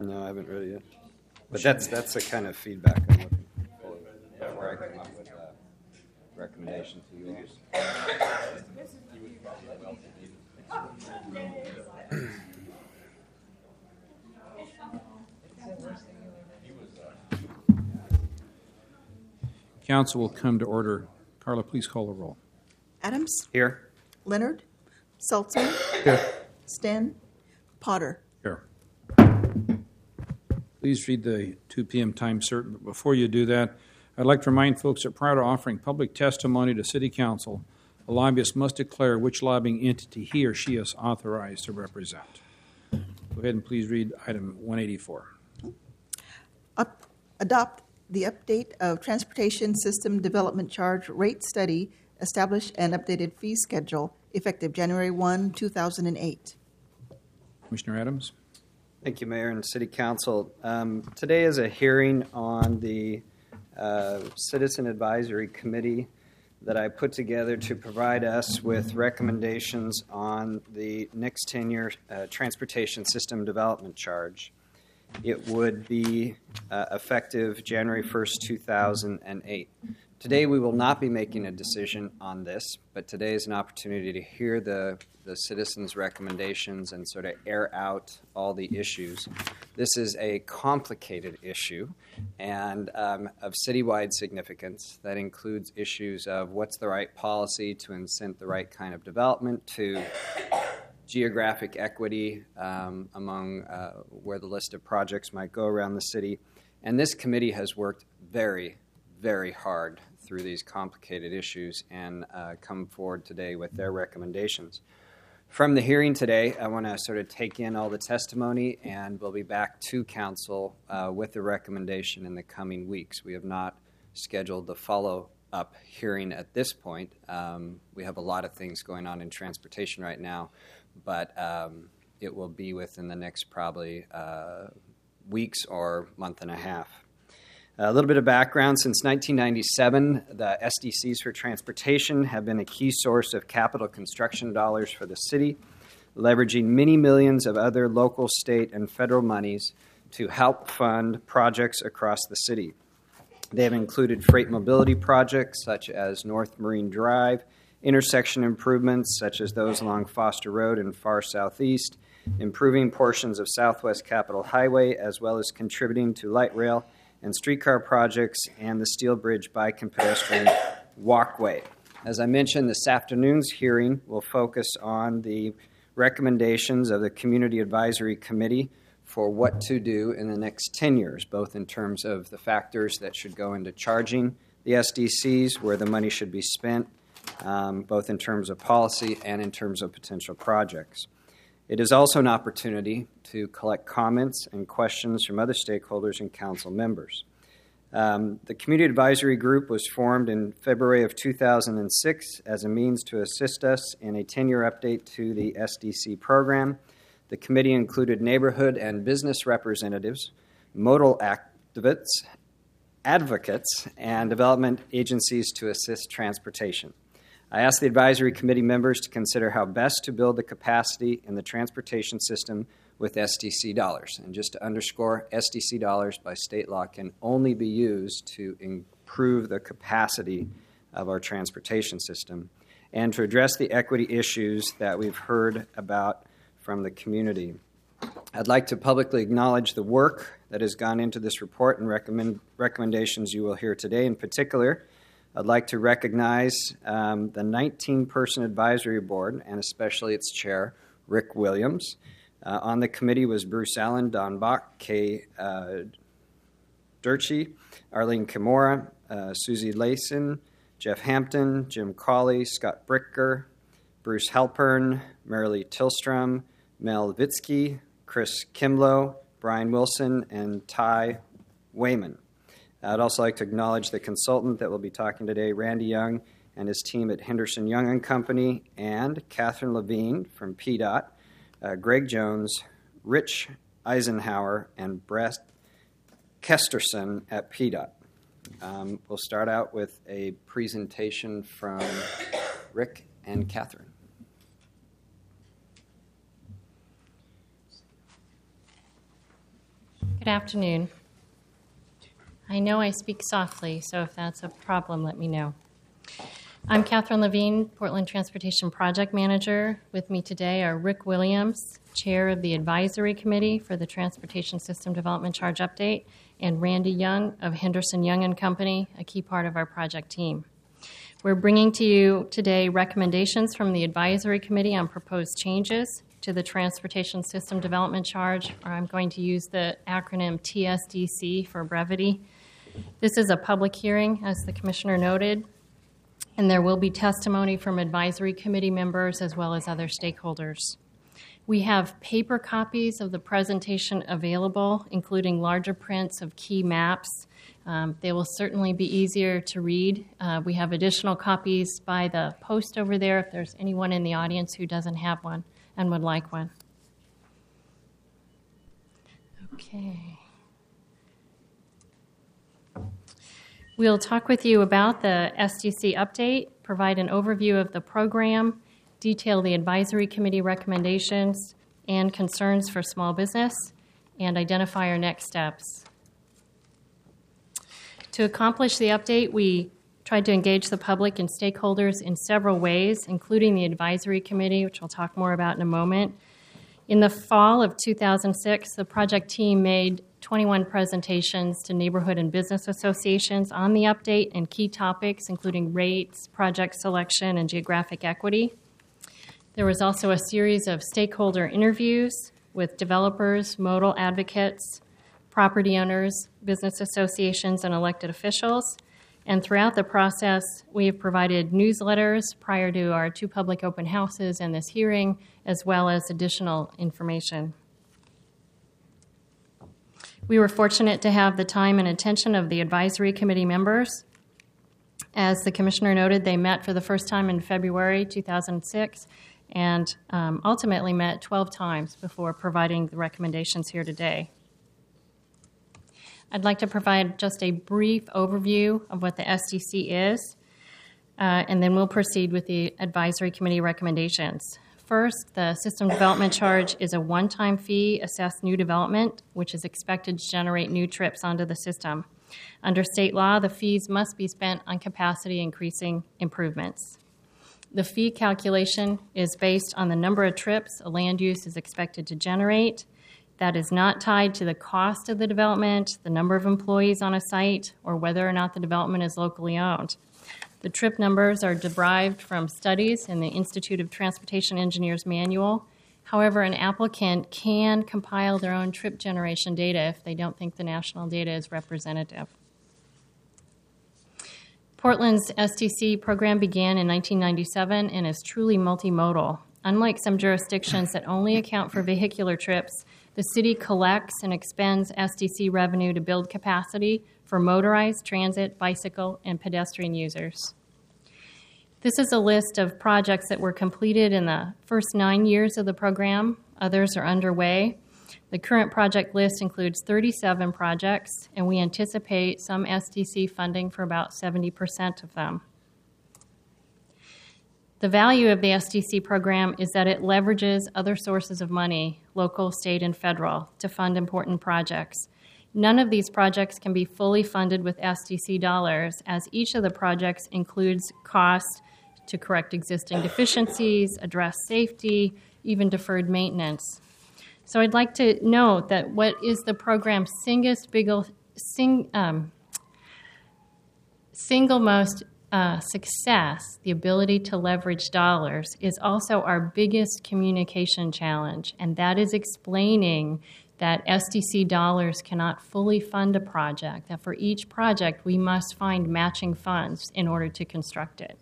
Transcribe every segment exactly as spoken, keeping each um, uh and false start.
No, I haven't read it yet. But that's that's the kind of feedback I'm looking for before I come up with a recommendation to you all. Council will come to order. Carla, please call the roll. Adams? Here. Leonard? Saltzman? Here. Sten? Potter? Here. Please read the two p.m. time certain. But before you do that, I'd like to remind folks that prior to offering public testimony to City Council, a lobbyist must declare which lobbying entity he or she is authorized to represent. Go ahead and please read item one eighty-four. Up, adopt the update of Transportation System Development Charge Rate Study, establish an updated fee schedule effective January first, two thousand eight. Commissioner Adams. Thank you, Mayor and City Council. Um, today is a hearing on the uh, Citizen Advisory Committee that I put together to provide us with recommendations on the next ten-year uh, Transportation System Development Charge. It would be uh, effective January first, two thousand eight. Today we will not be making a decision on this, but today is an opportunity to hear the, the citizens' recommendations and sort of air out all the issues. This is a complicated issue and um, of citywide significance that includes issues of what's the right policy to incent the right kind of development, to geographic equity um, among uh, where the list of projects might go around the city. And this committee has worked very, very hard through these complicated issues and uh, come forward today with their recommendations. From the hearing today, I want to sort of take in all the testimony, and we'll be back to Council uh, with the recommendation in the coming weeks. We have not scheduled the follow-up hearing at this point. Um, we have a lot of things going on in transportation right now, but um, it will be within the next probably uh, weeks or month and a half. A little bit of background. Since nineteen ninety-seven, the S D Cs for transportation have been a key source of capital construction dollars for the city, leveraging many millions of other local, state, and federal monies to help fund projects across the city. They have included freight mobility projects such as North Marine Drive, intersection improvements such as those along Foster Road and far southeast, improving portions of Southwest Capitol Highway, as well as contributing to light rail and streetcar projects and the Steel Bridge Bike and Pedestrian Walkway. As I mentioned, this afternoon's hearing will focus on the recommendations of the Community Advisory Committee for what to do in the next ten years, both in terms of the factors that should go into charging the S D Cs, where the money should be spent, um, both in terms of policy and in terms of potential projects. It is also an opportunity to collect comments and questions from other stakeholders and council members. Um, the Community Advisory Group was formed in February of two thousand six as a means to assist us in a ten-year update to the S D C program. The committee included neighborhood and business representatives, modal activists, advocates, and development agencies to assist transportation. I asked the advisory committee members to consider how best to build the capacity in the transportation system with S D C dollars. And just to underscore, S D C dollars by state law can only be used to improve the capacity of our transportation system and to address the equity issues that we've heard about from the community. I'd like to publicly acknowledge the work that has gone into this report and recommend recommendations you will hear today. In particular, I'd like to recognize um, the nineteen-person advisory board, and especially its chair, Rick Williams. Uh, on the committee was Bruce Allen, Don Bach, Kay uh, Durchie, Arlene Kimura, uh, Susie Layson, Jeff Hampton, Jim Cawley, Scott Bricker, Bruce Halpern, Marilee Tillstrom, Mel Vitsky, Chris Kimlow, Brian Wilson, and Ty Wayman. I'd also like to acknowledge the consultant that will be talking today, Randy Young, and his team at Henderson Young and Company, and Catherine Levine from P DOT, uh, Greg Jones, Rich Eisenhower, and Brett Kesterson at P DOT. Um, we'll start out with a presentation from Rick and Catherine. Good afternoon. I know I speak softly, so if that's a problem, let me know. I'm Catherine Levine, Portland Transportation Project Manager. With me today are Rick Williams, Chair of the Advisory Committee for the Transportation System Development Charge Update, and Randy Young of Henderson Young and Company, a key part of our project team. We're bringing to you today recommendations from the Advisory Committee on proposed changes to the Transportation System Development Charge, or I'm going to use the acronym T S D C for brevity. This is a public hearing, as the Commissioner noted, and there will be testimony from Advisory Committee members as well as other stakeholders. We have paper copies of the presentation available, including larger prints of key maps. Um, they will certainly be easier to read. Uh, we have additional copies by the post over there if there's anyone in the audience who doesn't have one and would like one. Okay. We'll talk with you about the S D C update, provide an overview of the program, detail the Advisory Committee recommendations and concerns for small business, and identify our next steps. To accomplish the update, we tried to engage the public and stakeholders in several ways, including the Advisory Committee, which we'll talk more about in a moment. In the fall of two thousand six, the project team made twenty-one presentations to neighborhood and business associations on the update and key topics, including rates, project selection, and geographic equity. There was also a series of stakeholder interviews with developers, modal advocates, property owners, business associations, and elected officials. And throughout the process, we have provided newsletters prior to our two public open houses and this hearing, as well as additional information. We were fortunate to have the time and attention of the Advisory Committee members. As the Commissioner noted, they met for the first time in February two thousand six and um, ultimately met twelve times before providing the recommendations here today. I'd like to provide just a brief overview of what the S D C is, uh, and then we'll proceed with the Advisory Committee recommendations. First, the System Development Charge is a one-time fee assessed new development, which is expected to generate new trips onto the system. Under state law, the fees must be spent on capacity-increasing improvements. The fee calculation is based on the number of trips a land use is expected to generate. That is not tied to the cost of the development, the number of employees on a site, or whether or not the development is locally owned. The trip numbers are derived from studies in the Institute of Transportation Engineers Manual. However, an applicant can compile their own trip generation data if they don't think the national data is representative. Portland's S T C program began in nineteen ninety-seven and is truly multimodal. Unlike some jurisdictions that only account for vehicular trips, the city collects and expends S D C revenue to build capacity for motorized, transit, bicycle, and pedestrian users. This is a list of projects that were completed in the first nine years of the program. Others are underway. The current project list includes thirty-seven projects, and we anticipate some S D C funding for about seventy percent of them. The value of the S D C program is that it leverages other sources of money, local, state, and federal, to fund important projects. None of these projects can be fully funded with S D C dollars, as each of the projects includes costs to correct existing deficiencies, address safety, even deferred maintenance. So I'd like to note that what is the program's singest, biggle, sing, um, single most uh, success, the ability to leverage dollars, is also our biggest communication challenge, and that is explaining that S D C dollars cannot fully fund a project, that for each project we must find matching funds in order to construct it.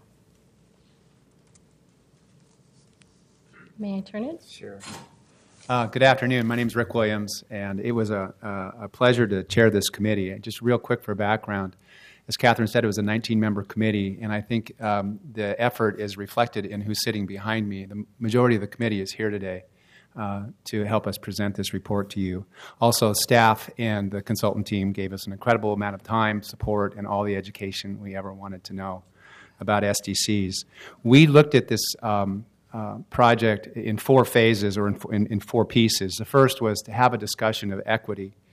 May I turn it? Sure. Uh, good afternoon. My name is Rick Williams, and it was a, a, a pleasure to chair this committee. Just real quick for background, as Catherine said, it was a nineteen-member committee, and I think um, the effort is reflected in who's sitting behind me. The majority of the committee is here today uh, to help us present this report to you. Also, staff and the consultant team gave us an incredible amount of time, support, and all the education we ever wanted to know about S D Cs. We looked at this um, Uh, project in four phases or in, in, in four pieces. The first was to have a discussion of equity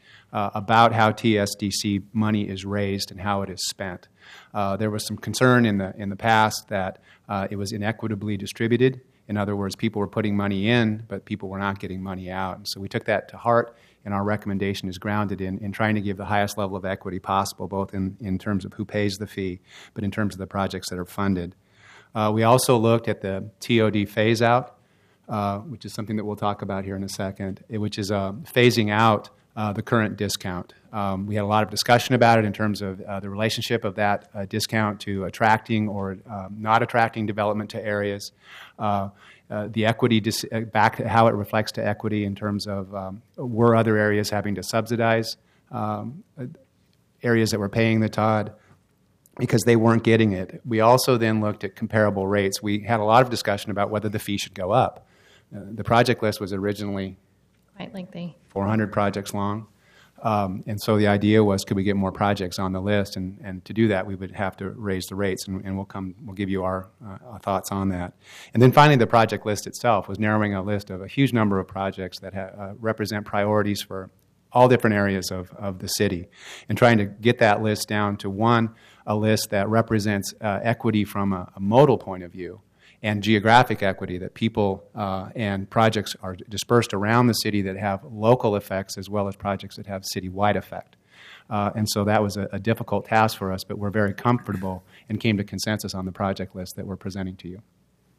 uh, about how T S D C money is raised and how it is spent. Uh, there was some concern in the in the past that uh, it was inequitably distributed. In other words, people were putting money in, but people were not getting money out. And so we took that to heart, and our recommendation is grounded in, in trying to give the highest level of equity possible, both in, in terms of who pays the fee, but in terms of the projects that are funded. Uh, we also looked at the T O D phase-out, uh, which is something that we'll talk about here in a second, which is uh, phasing out uh, the current discount. Um, we had a lot of discussion about it in terms of uh, the relationship of that uh, discount to attracting or um, not attracting development to areas, uh, uh, the equity, dis- uh, back to how it reflects to equity in terms of um, were other areas having to subsidize um, areas that were paying the T O D because they weren't getting it. We also then looked at comparable rates. We had a lot of discussion about whether the fee should go up. Uh, the project list was originally Quite lengthy. four hundred projects long. Um, and so the idea was, could we get more projects on the list? And, and to do that, we would have to raise the rates, and, and we'll come. We'll give you our, uh, our thoughts on that. And then finally, the project list itself was narrowing a list of a huge number of projects that ha- uh, represent priorities for all different areas of, of the city, and trying to get that list down to one, a list that represents uh, equity from a, a modal point of view, and geographic equity, that people uh, and projects are dispersed around the city that have local effects as well as projects that have citywide effect. Uh, and so that was a, a difficult task for us, but we're very comfortable and came to consensus on the project list that we're presenting to you.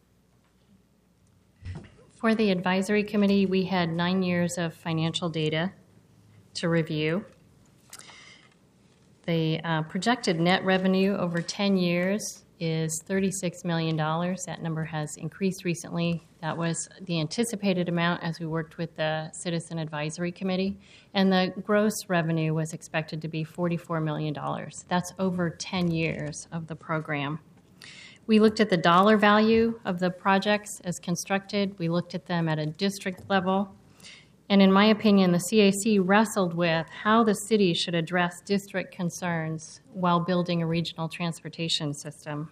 For the advisory committee, we had nine years of financial data to review. The uh, projected net revenue over ten years is thirty-six million dollars. That number has increased recently. That was the anticipated amount as we worked with the Citizen Advisory Committee. And the gross revenue was expected to be forty-four million dollars. That's over ten years of the program. We looked at the dollar value of the projects as constructed. We looked at them at a district level. And in my opinion, the C A C wrestled with how the city should address district concerns while building a regional transportation system.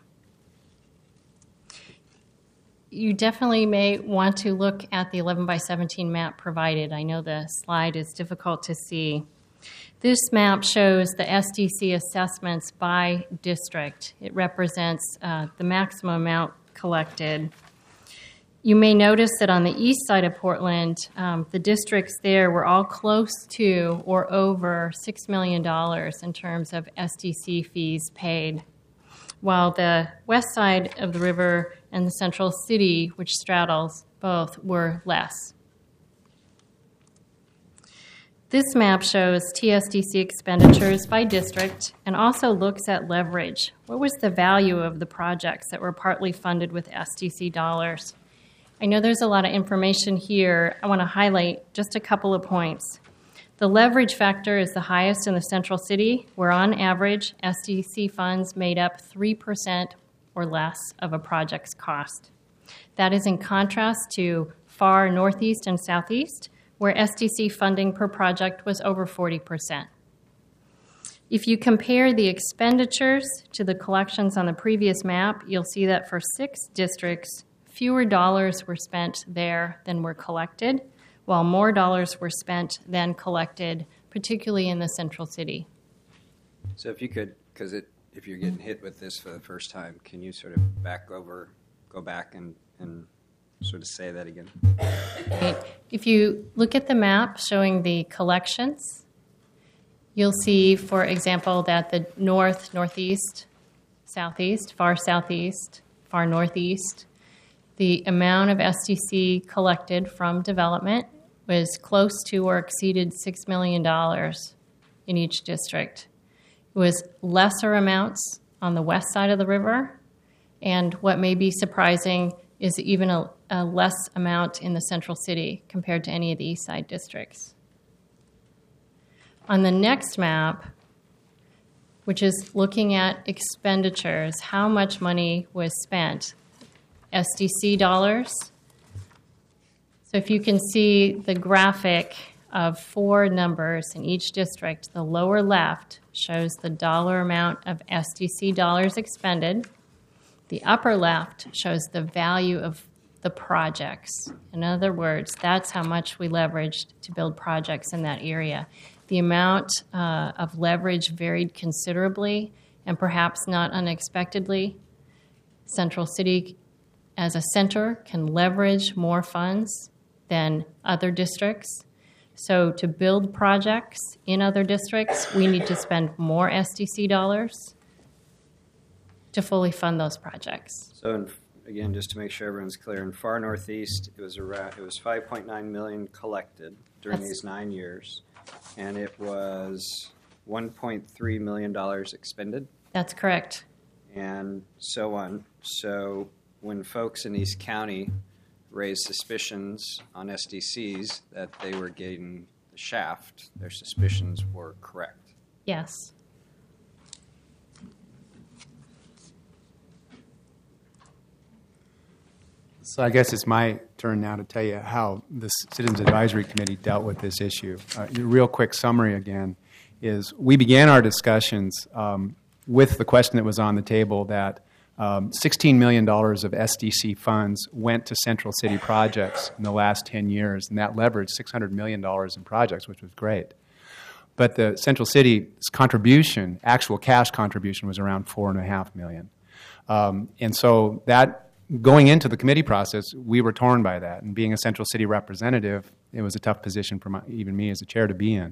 You definitely may want to look at the eleven by seventeen map provided. I know the slide is difficult to see. This map shows the S D C assessments by district. It represents uh, the maximum amount collected. You may notice that on the east side of Portland, um, the districts there were all close to or over six million dollars in terms of S D C fees paid, while the west side of the river and the central city, which straddles both, were less. This map shows T S D C expenditures by district and also looks at leverage. What was the value of the projects that were partly funded with S D C dollars? I know there's a lot of information here. I want to highlight just a couple of points. The leverage factor is the highest in the central city, where on average, S D C funds made up three percent or less of a project's cost. That is in contrast to far northeast and southeast, where S D C funding per project was over forty percent. If you compare the expenditures to the collections on the previous map, you'll see that for six districts, fewer dollars were spent there than were collected, while more dollars were spent than collected, particularly in the central city. So if you could, because it, if you're getting hit with this for the first time, can you sort of back over, go back and, and sort of say that again? Okay. If you look at the map showing the collections, you'll see, for example, that the north, northeast, southeast, far southeast, far northeast, the amount of S D C collected from development was close to or exceeded six million dollars in each district. It was lesser amounts on the west side of the river, and what may be surprising is even a, a less amount in the central city compared to any of the east side districts. On the next map, which is looking at expenditures, how much money was spent, S D C dollars. So if you can see the graphic of four numbers in each district, the lower left shows the dollar amount of S D C dollars expended. The upper left shows the value of the projects. In other words, that's how much we leveraged to build projects in that area. The amount uh, of leverage varied considerably, and perhaps not unexpectedly. Central City, as a center, can leverage more funds than other districts. So to build projects in other districts, we need to spend more S D C dollars to fully fund those projects. So, in, again, just to make sure everyone's clear, in far northeast, it was around it was five point nine million dollars collected during That's, these nine years, and it was one point three million dollars expended. That's correct. And so on. So when folks in East County raised suspicions on S D Cs that they were getting the shaft, their suspicions were correct. Yes. So I guess it's my turn now to tell you how the Citizens Advisory Committee dealt with this issue. Uh, a real quick summary again is we began our discussions um, with the question that was on the table that um, sixteen million dollars of S D C funds went to Central City projects in the last ten years, and that leveraged six hundred million dollars in projects, which was great. But the Central City's contribution, actual cash contribution, was around four and a half million. Um, and so that going into the committee process, we were torn by that. And being a Central City representative, it was a tough position for my, even me as a chair to be in.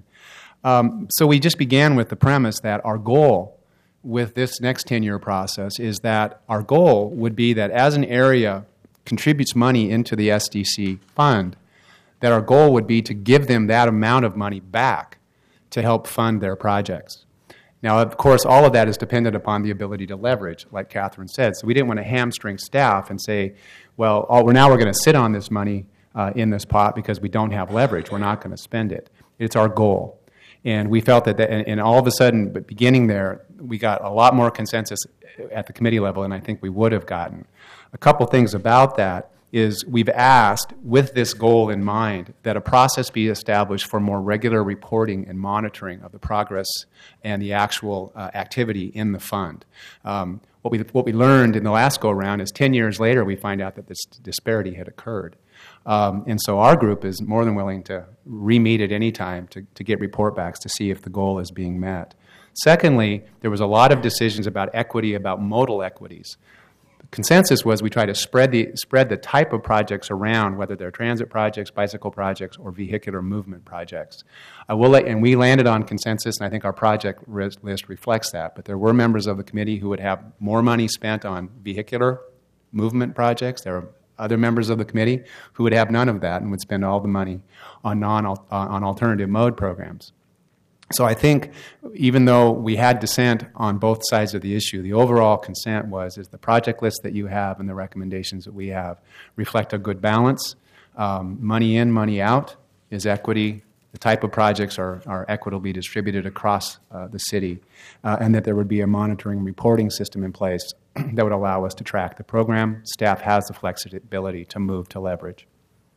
Um, so we just began with the premise that our goal with this next ten-year process is that our goal would be that as an area contributes money into the S D C fund, that our goal would be to give them that amount of money back to help fund their projects. Now, of course, all of that is dependent upon the ability to leverage, like Catherine said. So we didn't want to hamstring staff and say, well, oh, we're now we're going to sit on this money uh, in this pot because we don't have leverage. We're not going to spend it. It's our goal. And we felt that, that and, and all of a sudden, but beginning there, we got a lot more consensus at the committee level than I think we would have gotten. A couple things about that is we've asked, with this goal in mind, that a process be established for more regular reporting and monitoring of the progress and the actual uh, activity in the fund. Um, what we what we learned in the last go-around is ten years later we find out that this disparity had occurred. Um, and so our group is more than willing to re-meet at any time to, to get report backs to see if the goal is being met. Secondly, there was a lot of decisions about equity, about modal equities. Consensus was we try to spread the spread the type of projects around, whether they're transit projects, bicycle projects, or vehicular movement projects. I will let, and we landed on consensus, and I think our project list reflects that. But there were members of the committee who would have more money spent on vehicular movement projects. There are other members of the committee who would have none of that and would spend all the money on non uh, on alternative mode programs. So I think even though we had dissent on both sides of the issue, the overall consent was is the project list that you have and the recommendations that we have reflect a good balance. Um, money in, money out is equity. The type of projects are, are equitably distributed across uh, the city, uh, and that there would be a monitoring reporting system in place that would allow us to track the program. Staff has the flexibility to move to leverage.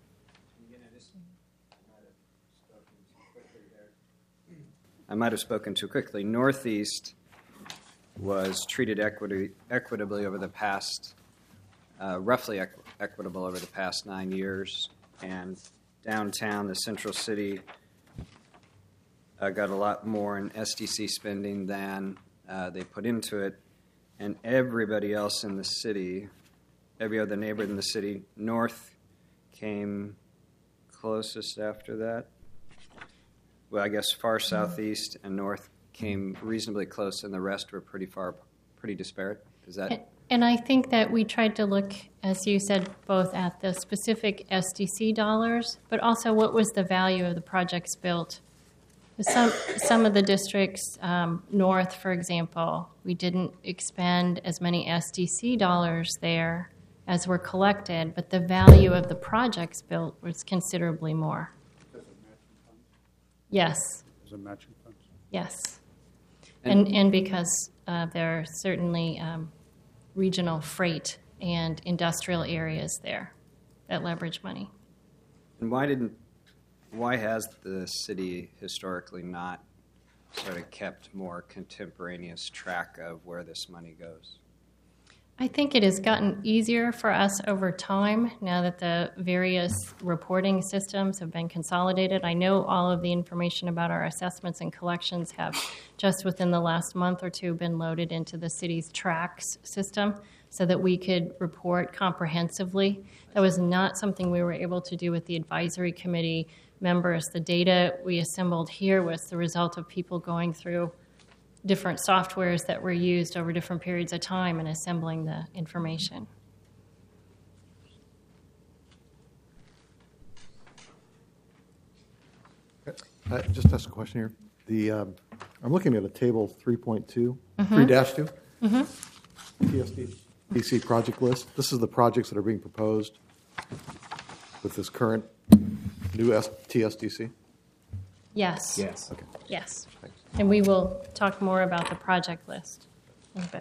I might have spoken too quickly. Northeast was treated equity, equitably over the past, uh, roughly equ- equitable over the past nine years. And downtown, the Central City uh, got a lot more in S D C spending than uh, they put into it. And everybody else in the city, every other neighborhood in the city, North came closest after that. Well, I guess far southeast and north came reasonably close, and the rest were pretty far, pretty disparate. Is that? And I think that we tried to look, as you said, both at the specific S D C dollars, but also what was the value of the projects built. Some some of the districts, um, north, for example, we didn't expend as many S D C dollars there as were collected, but the value of the projects built was considerably more. Yes. Is it matching funds? Yes. And and, and because uh, there are certainly um, regional freight and industrial areas there that leverage money. And why didn't, why has the city historically not sort of kept more contemporaneous track of where this money goes? I think it has gotten easier for us over time now that the various reporting systems have been consolidated. I know all of the information about our assessments and collections have just within the last month or two been loaded into the city's TRACS system so that we could report comprehensively. That was not something we were able to do with the advisory committee members. The data we assembled here was the result of people going through different softwares that were used over different periods of time and assembling the information. I just ask a question here. The um, I'm looking at a table three point two, three dash two, T S D C project list. This is the projects that are being proposed with this current new S- T S D C. Yes. Yes. Okay. Yes. Thanks. And we will talk more about the project list in a bit.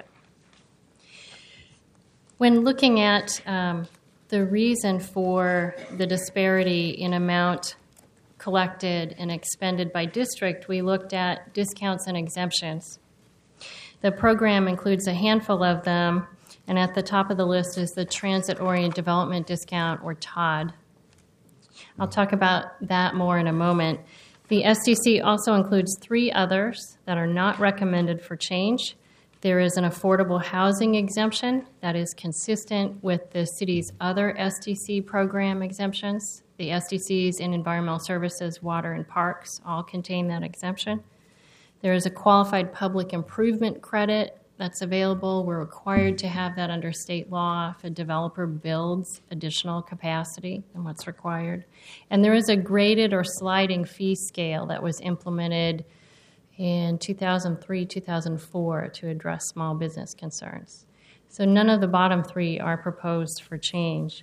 When looking at um, the reason for the disparity in amount collected and expended by district, we looked at discounts and exemptions. The program includes a handful of them, and at the top of the list is the Transit-Oriented Development Discount, or T O D. I'll talk about that more in a moment. The S D C also includes three others that are not recommended for change. There is an affordable housing exemption that is consistent with the city's other S D C program exemptions. The S D Cs in environmental services, water, and parks all contain that exemption. There is a qualified public improvement credit that's available. We're required to have that under state law if a developer builds additional capacity than what's required. And there is a graded or sliding fee scale that was implemented in two thousand three, two thousand four to address small business concerns. So none of the bottom three are proposed for change.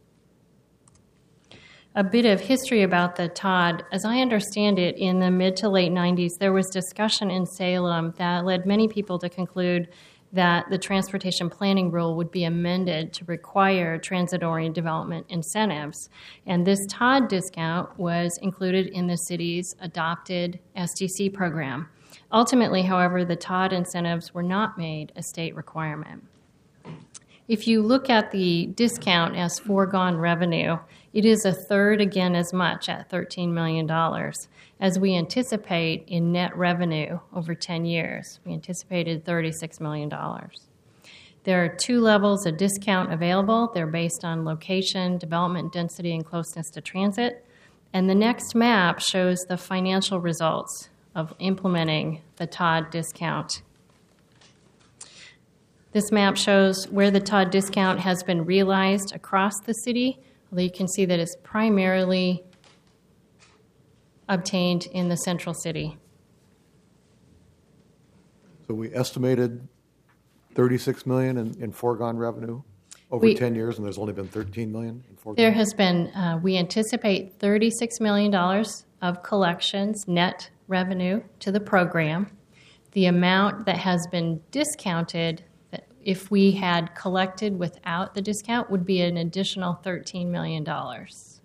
A bit of history about the T O D. As I understand it, in the mid to late nineties, there was discussion in Salem that led many people to conclude that the transportation planning rule would be amended to require transit-oriented development incentives. And this T O D discount was included in the city's adopted S D C program. Ultimately, however, the T O D incentives were not made a state requirement. If you look at the discount as foregone revenue, it is a third again as much at thirteen million dollars as we anticipate in net revenue over ten years. We anticipated thirty-six million dollars. There are two levels of discount available. They're based on location, development density, and closeness to transit. And the next map shows the financial results of implementing the T O D discount. This map shows where the T O D discount has been realized across the city, although you can see that it's primarily obtained in the central city. So we estimated thirty-six million in, in foregone revenue over We- ten years, and there's only been thirteen million in foregone. There has been, uh, we anticipate thirty-six million dollars of collections, net revenue to the program. The amount that has been discounted, that if we had collected without the discount, would be an additional thirteen million dollars.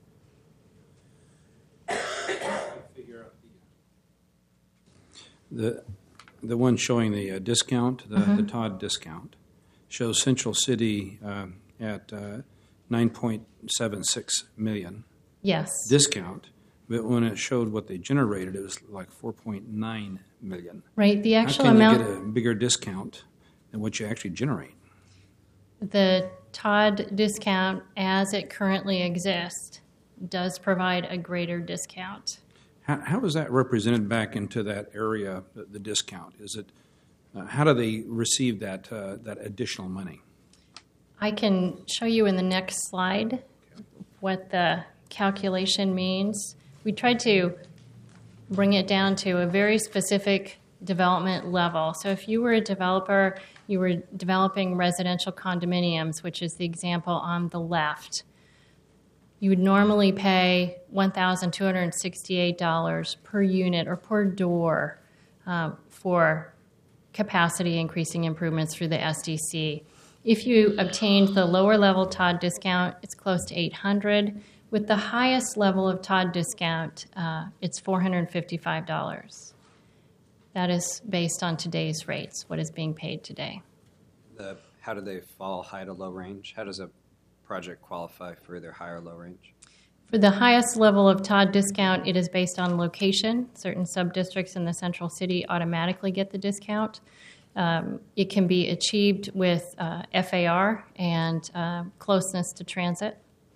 The the one showing the uh, discount, the, Mm-hmm. the T O D discount, shows Central City uh, at uh, nine point seven six million Yes. discount, but when it showed what they generated, it was like four point nine million. Right. The actual How can amount. you get a bigger discount than what you actually generate? The T O D discount, as it currently exists, does provide a greater discount. How, how is that represented back into that area, the, the discount? Is it, uh, how do they receive that, uh, that additional money? I can show you in the next slide what the calculation means. We tried to bring it down to a very specific development level. So if you were a developer, you were developing residential condominiums, which is the example on the left. You would normally pay one thousand two hundred sixty-eight dollars per unit or per door uh, for capacity increasing improvements through the S D C. If you obtained the lower level T O D discount, it's close to eight hundred dollars. With the highest level of T O D discount, uh, it's four hundred fifty-five dollars. That is based on today's rates, what is being paid today. The how do they fall high to low range? How does a project qualify for either high or low range? For the highest level of T O D discount, it is based on location. Certain sub-districts in the central city automatically get the discount. Um, it can be achieved with uh, F A R and uh, closeness to transit.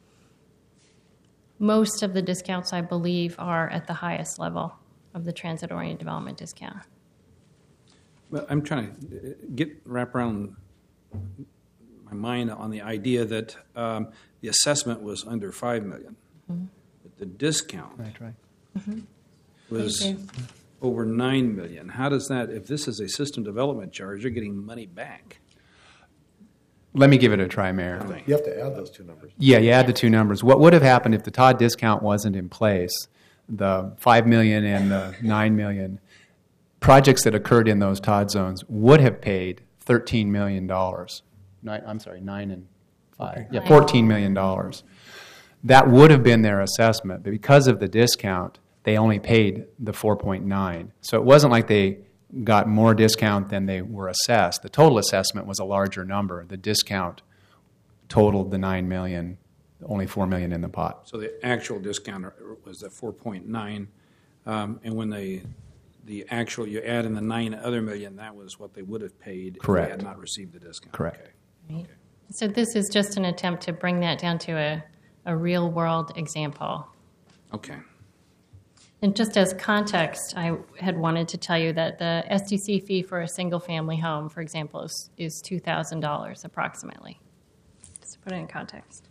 Most of the discounts, I believe, are at the highest level of the transit-oriented development discount. But I'm trying to get wrap around my mind on the idea that um, the assessment was under five million, mm-hmm. but the discount Right, right. Mm-hmm. was over nine million. How does that? If this is a system development charge, you're getting money back. Let me give it a try, Mayor. You have to add those two numbers. Yeah, you add the two numbers. What would have happened if the T O D discount wasn't in place, the five million dollars and the nine million dollars, projects that occurred in those T O D zones would have paid thirteen million dollars. Nine, I'm sorry, nine and five. Yeah, fourteen million dollars. That would have been their assessment, but because of the discount, they only paid the four point nine. So it wasn't like they got more discount than they were assessed. The total assessment was a larger number. The discount totaled the nine million, only four million in the pot. So the actual discount was at four point nine, um, and when they the actual you add in the nine other million, that was what they would have paid Correct. if they had not received the discount. Correct. Okay. Right. So this is just an attempt to bring that down to a, a real-world example. Okay. And just as context, I had wanted to tell you that the S D C fee for a single-family home, for example, is, is two thousand dollars approximately. Just to put it in context.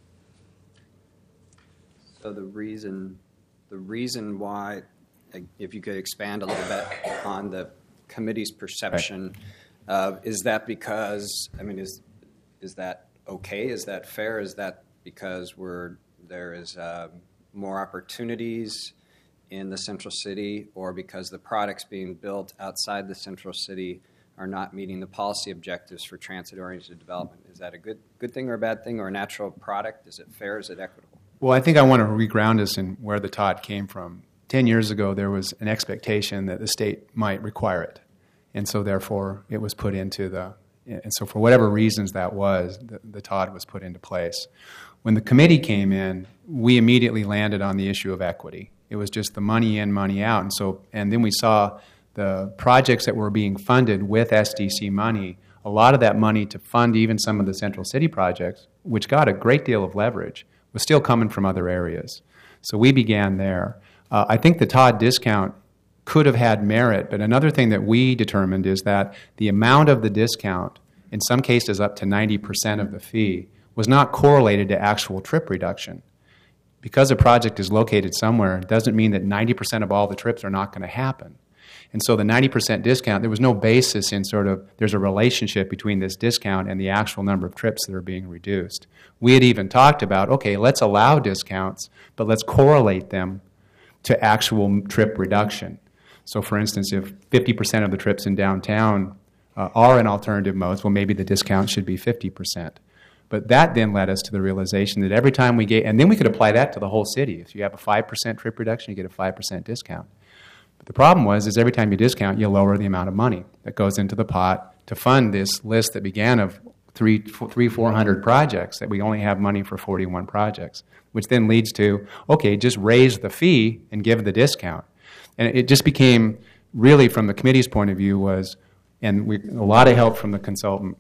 So the reason, the reason why, if you could expand a little bit on the committee's perception, right. uh, is that because, I mean, is is that okay? Is that fair? Is that because we're there is uh, more opportunities in the central city, or because the products being built outside the central city are not meeting the policy objectives for transit-oriented development? Is that a good good thing or a bad thing, or a natural product? Is it fair? Is it equitable? Well, I think I want to reground us in where the T O D came from. Ten years ago, there was an expectation that the state might require it, and so therefore it was put into the. And so for whatever reasons that was, the, the T O D was put into place. When the committee came in, we immediately landed on the issue of equity. It was just the money in, money out. And so, and then we saw the projects that were being funded with S D C money, a lot of that money to fund even some of the central city projects, which got a great deal of leverage, was still coming from other areas. So we began there. Uh, I think the T O D discount could have had merit, but another thing that we determined is that the amount of the discount, in some cases up to ninety percent of the fee, was not correlated to actual trip reduction. Because a project is located somewhere doesn't mean that ninety percent of all the trips are not going to happen. And so the ninety percent discount, there was no basis in sort of, there's a relationship between this discount and the actual number of trips that are being reduced. We had even talked about, okay, let's allow discounts, but let's correlate them to actual trip reduction. So for instance, if fifty percent of the trips in downtown uh, are in alternative modes, well, maybe the discount should be fifty percent. But that then led us to the realization that every time we get, and then we could apply that to the whole city. If you have a five percent trip reduction, you get a five percent discount. But the problem was, is every time you discount, you lower the amount of money that goes into the pot to fund this list that began of three, three, four hundred projects, that we only have money for forty-one projects, which then leads to, okay, just raise the fee and give the discount. And it just became, really from the committee's point of view was, and we, a lot of help from the consultant,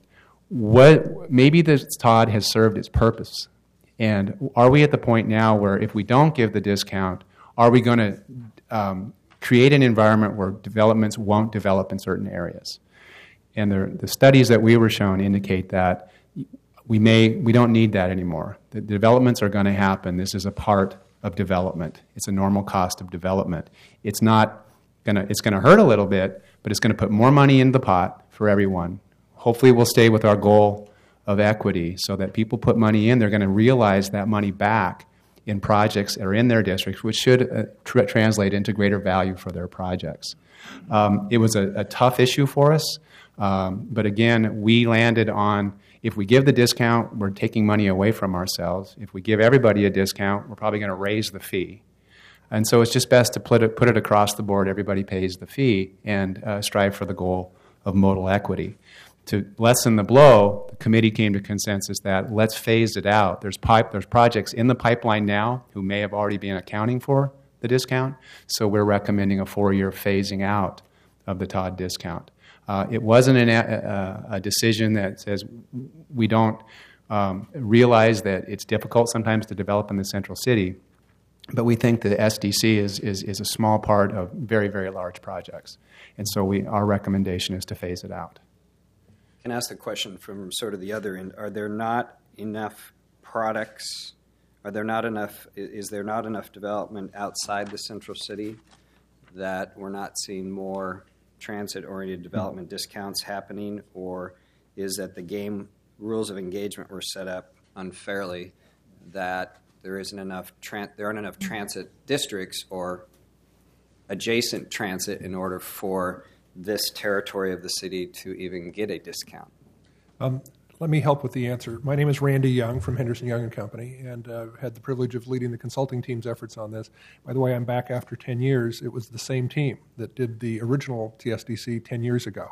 what maybe the T O D has served its purpose. And are we at the point now where if we don't give the discount, are we going to um, create an environment where developments won't develop in certain areas? And the, the studies that we were shown indicate that we may we don't need that anymore. The developments are going to happen. This is a part of development. It's a normal cost of development. It's not going to it's going to hurt a little bit, but it's going to put more money in the pot for everyone. Hopefully we'll stay with our goal of equity so that people put money in. They're going to realize that money back in projects that are in their districts, which should uh, tr- translate into greater value for their projects. Um, it was a, a tough issue for us, um, but again, we landed on if we give the discount, we're taking money away from ourselves. If we give everybody a discount, we're probably going to raise the fee. And so it's just best to put it, put it across the board. Everybody pays the fee and uh, strive for the goal of modal equity. To lessen the blow, the committee came to consensus that let's phase it out. There's pipe, there's projects in the pipeline now who may have already been accounting for the discount, so we're recommending a four-year phasing out of the T O D discount. Uh, it wasn't an, a, a decision that says we don't um, realize that it's difficult sometimes to develop in the central city, but we think the S D C is, is, is a small part of very, very large projects. And so we, our recommendation is to phase it out. Can I ask the question from sort of the other end? Are there not enough products? Are there not enough? Is there not enough development outside the central city that we're not seeing more transit-oriented development discounts happening, or is that the game rules of engagement were set up unfairly that there isn't enough? Tran- there aren't enough transit districts or adjacent transit in order for this territory of the city to even get a discount? Um, let me help with the answer. My name is Randy Young from Henderson Young and Company, and uh, had the privilege of leading the consulting team's efforts on this. By the way, I'm back after ten years. It was the same team that did the original T S D C ten years ago.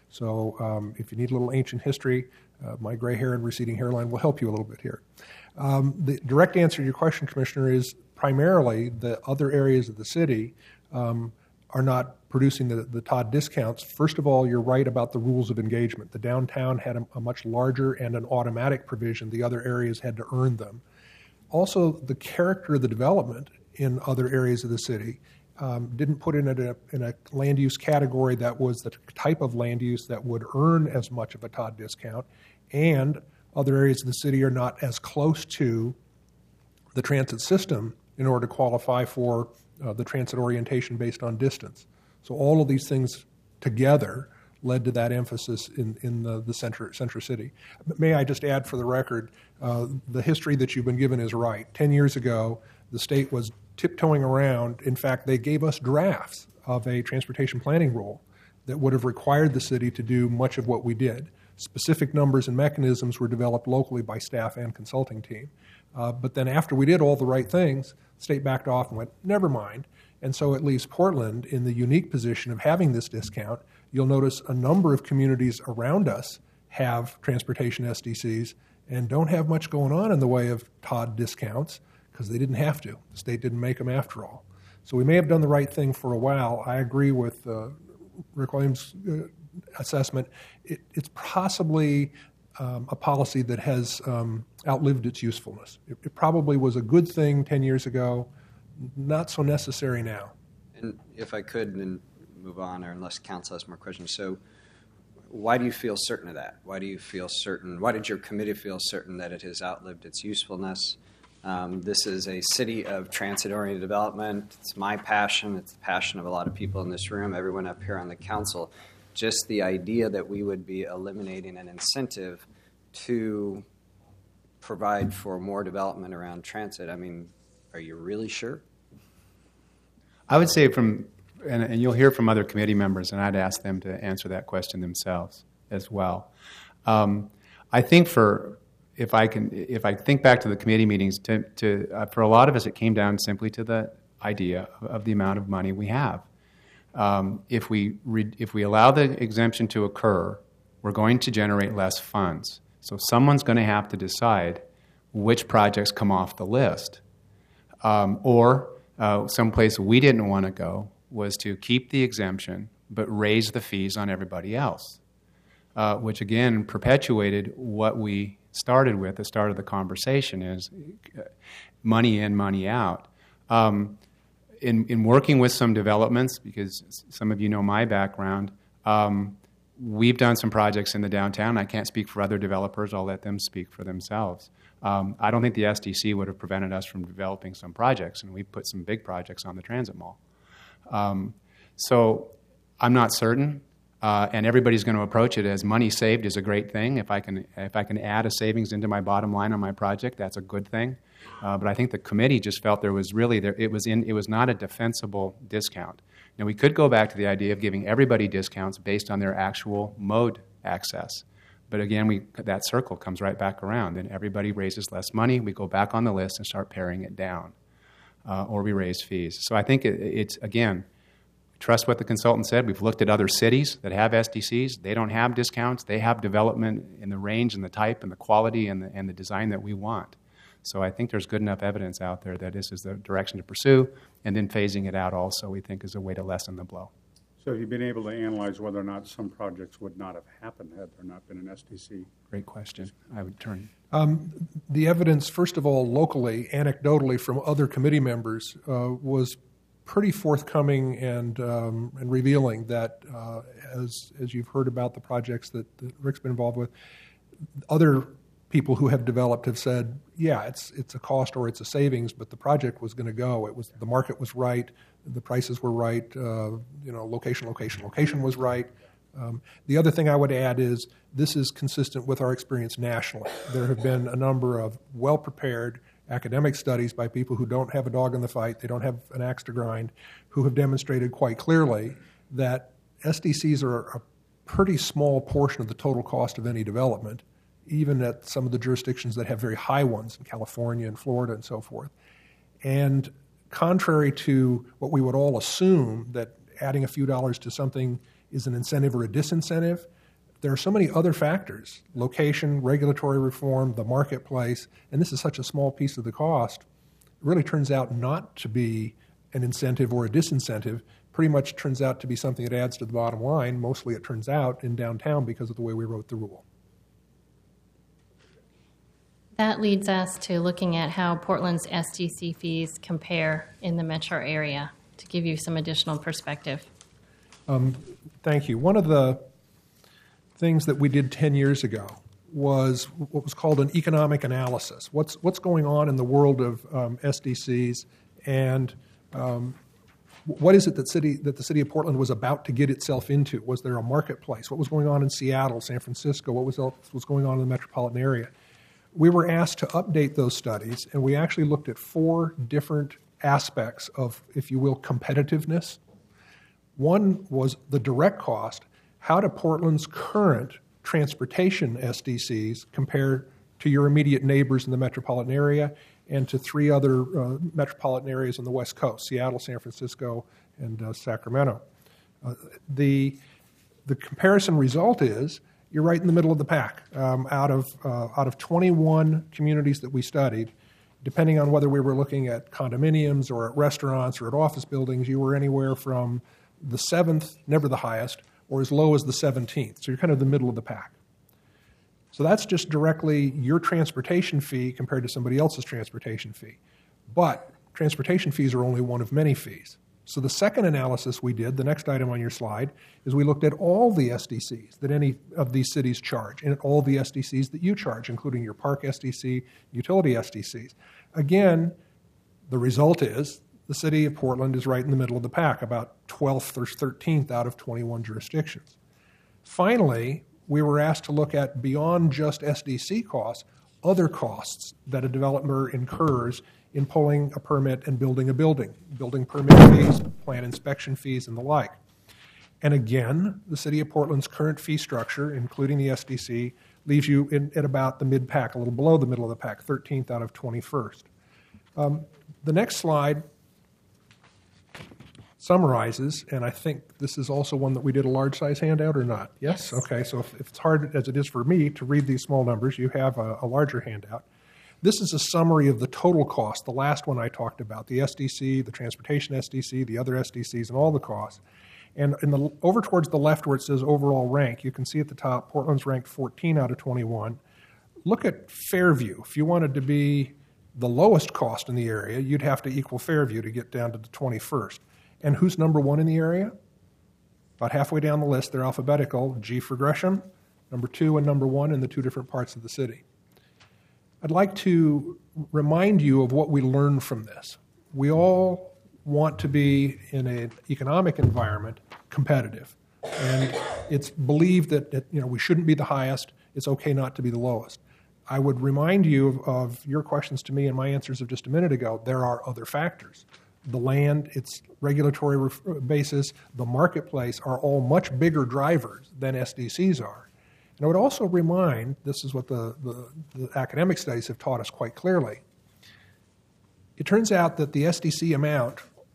So um, if you need a little ancient history, uh, my gray hair and receding hairline will help you a little bit here. Um, the direct answer to your question, Commissioner, is primarily the other areas of the city um, are not producing the, the T O D discounts. First of all, you're right about the rules of engagement. The downtown had a, a much larger and an automatic provision. The other areas had to earn them. Also, the character of the development in other areas of the city um, didn't put it in a, in a land use category that was the type of land use that would earn as much of a T O D discount, and other areas of the city are not as close to the transit system in order to qualify for uh, the transit orientation based on distance. So all of these things together led to that emphasis in, in the, the center, center city. May I just add for the record, uh, the history that you've been given is right. Ten years ago, the state was tiptoeing around. In fact, they gave us drafts of a transportation planning rule that would have required the city to do much of what we did. Specific numbers and mechanisms were developed locally by staff and consulting team. Uh, but then after we did all the right things, the state backed off and went, never mind. And so it leaves Portland in the unique position of having this discount. You'll notice a number of communities around us have transportation S D Cs and don't have much going on in the way of T O D discounts because they didn't have to. The state didn't make them after all. So we may have done the right thing for a while. I agree with uh, Rick Williams' uh, assessment. It, it's possibly um, a policy that has um, outlived its usefulness. It, it probably was a good thing ten years ago, not so necessary now. And if I could, then move on, or unless council has more questions. So why do you feel certain of that? Why do you feel certain? Why did your committee feel certain that it has outlived its usefulness? Um, this is a city of transit-oriented development. It's my passion. It's the passion of a lot of people in this room, everyone up here on the council. Just the idea that we would be eliminating an incentive to provide for more development around transit. I mean, are you really sure? I would say from, and, and you'll hear from other committee members, and I'd ask them to answer that question themselves as well. Um, I think for, if I can, if I think back to the committee meetings, to, to uh, for a lot of us, it came down simply to the idea of, of the amount of money we have. Um, if we re, if we allow the exemption to occur, we're going to generate less funds. So someone's going to have to decide which projects come off the list. Um, or uh, someplace we didn't want to go was to keep the exemption but raise the fees on everybody else, uh, which again perpetuated what we started with, the start of the conversation, is money in, money out. Um, in, in working with some developments, because some of you know my background, um, we've done some projects in the downtown. I can't speak for other developers. I'll let them speak for themselves. Um, I don't think the S D C would have prevented us from developing some projects, and we've put some big projects on the transit mall. Um, so I'm not certain, uh, and everybody's going to approach it as money saved is a great thing. If I can, if I can add a savings into my bottom line on my project, that's a good thing. Uh, but I think the committee just felt there was really there. It was in. It was not a defensible discount. Now we could go back to the idea of giving everybody discounts based on their actual mode access. But again, we, that circle comes right back around, and everybody raises less money. We go back on the list and start paring it down, uh, or we raise fees. So I think it, it's, again, trust what the consultant said. We've looked at other cities that have S D Cs. They don't have discounts. They have development in the range and the type and the quality and the, and the design that we want. So I think there's good enough evidence out there that this is the direction to pursue, and then phasing it out also we think is a way to lessen the blow. So have you been able to analyze whether or not some projects would not have happened had there not been an S D C? Great question. I would turn. Um, the evidence, first of all, locally, anecdotally from other committee members, uh, was pretty forthcoming and um, and revealing that, uh, as as you've heard about the projects that, that Rick's been involved with, other people who have developed have said, yeah, it's it's a cost or it's a savings, but the project was going to go. It was the market was right, the prices were right, uh, you know, location, location, location was right. Um, the other thing I would add is this is consistent with our experience nationally. There have been a number of well-prepared academic studies by people who don't have a dog in the fight, they don't have an axe to grind, who have demonstrated quite clearly that S D Cs are a pretty small portion of the total cost of any development, even at some of the jurisdictions that have very high ones in California and Florida and so forth. And contrary to what we would all assume, that adding a few dollars to something is an incentive or a disincentive, there are so many other factors, location, regulatory reform, the marketplace, and this is such a small piece of the cost, it really turns out not to be an incentive or a disincentive, pretty much turns out to be something that adds to the bottom line. Mostly it turns out in downtown because of the way we wrote the rule. That leads us to looking at how Portland's S D C fees compare in the metro area to give you some additional perspective. Um, thank you. One of the things that we did ten years ago was what was called an economic analysis. What's what's going on in the world of um, S D Cs, and um, what is it that city that the city of Portland was about to get itself into? Was there a marketplace? What was going on in Seattle, San Francisco? What was else was going on in the metropolitan area? We were asked to update those studies, and we actually looked at four different aspects of, if you will, competitiveness. One was the direct cost. How do Portland's current transportation S D Cs compare to your immediate neighbors in the metropolitan area and to three other uh, metropolitan areas on the West Coast, Seattle, San Francisco, and uh, Sacramento? Uh, the, the comparison result is you're right in the middle of the pack. Um, out of uh, out of twenty-one communities that we studied, depending on whether we were looking at condominiums or at restaurants or at office buildings, you were anywhere from the seventh, never the highest, or as low as the seventeenth. So you're kind of the middle of the pack. So that's just directly your transportation fee compared to somebody else's transportation fee. But transportation fees are only one of many fees. So the second analysis we did, the next item on your slide, is we looked at all the S D Cs that any of these cities charge, and at all the S D Cs that you charge, including your park S D C, utility S D Cs. Again, the result is the city of Portland is right in the middle of the pack, about twelfth or thirteenth out of twenty-one jurisdictions. Finally, we were asked to look at, beyond just S D C costs, other costs that a developer incurs in pulling a permit and building a building, building permit fees, plan inspection fees, and the like. And again, the city of Portland's current fee structure, including the S D C, leaves you in, at about the mid-pack, a little below the middle of the pack, thirteenth out of twenty-first. Um, the next slide summarizes, and I think this is also one that we did a large-size handout or not? Yes? Yes. Okay, so if, if it's hard as it is for me to read these small numbers, you have a, a larger handout. This is a summary of the total cost, the last one I talked about, the S D C, the transportation S D C, the other S D Cs, and all the costs. And in the, over towards the left where it says overall rank, you can see at the top, Portland's ranked fourteen out of twenty-one. Look at Fairview. If you wanted to be the lowest cost in the area, you'd have to equal Fairview to get down to the twenty-first. And who's number one in the area? About halfway down the list, they're alphabetical, G for Gresham, number two and number one in the two different parts of the city. I'd like to remind you of what we learned from this. We all want to be, in an economic environment, competitive. And it's believed that, that you know, we shouldn't be the highest. It's okay not to be the lowest. I would remind you of, of your questions to me and my answers of just a minute ago. There are other factors. The land, its regulatory ref- basis, the marketplace are all much bigger drivers than S D Cs are. And I would also remind, this is what the, the, the academic studies have taught us quite clearly, it turns out that the S D C amount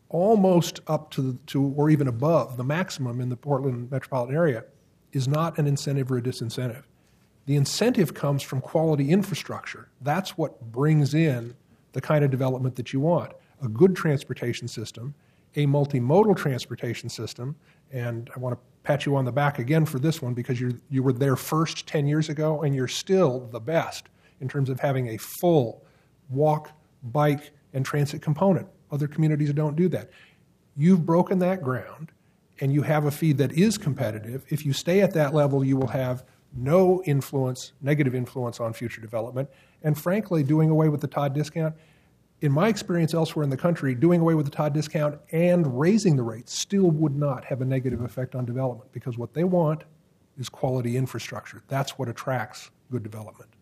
almost up to, to or even above the maximum in the Portland metropolitan area, is not an incentive or a disincentive. The incentive comes from quality infrastructure. That's what brings in the kind of development that you want. A good transportation system, a multimodal transportation system, and I want to pat you on the back again for this one because you you were there first ten years ago, and you're still the best in terms of having a full walk, bike, and transit component. Other communities don't do that. You've broken that ground, and you have a fee that is competitive. If you stay at that level, you will have no influence, negative influence on future development. And frankly, doing away with the T O D discount, in my experience elsewhere in the country, doing away with the T O D discount and raising the rates still would not have a negative effect on development because what they want is quality infrastructure. That's what attracts good development.